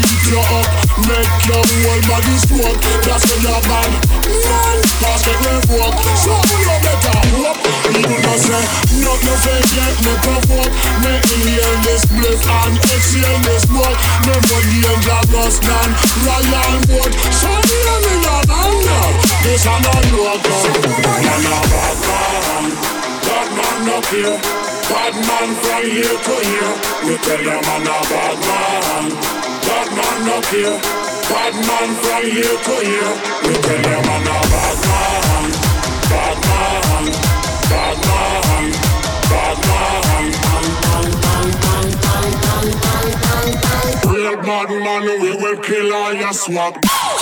beat you up, make your whole body stroke. That's when you're bad, man. Pass it revoke, so you better hope. People don't say, nothing fake yet, me provoke. Me inhale this bliss and exhale this smoke. Never danger worse than royal boat. So hear me not anger, this I'm not local. Man a bad man, bad man up here. Bad man from here to here. We tell you man a bad man, bad man up here. Bad man from here to here. We tell you man a bad man, bad man, bad man, bad man. Real bad man, we will kill all your swag.